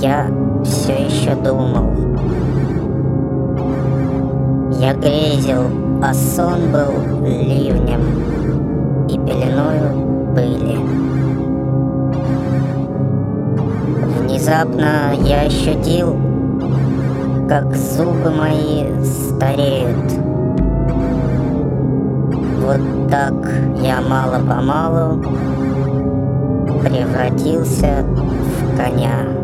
я все еще думал. Я грезил, а сон был ливнем и пеленою пыли. Внезапно я ощутил, как зубы мои стареют. Вот так я мало-помалу превратился в коня.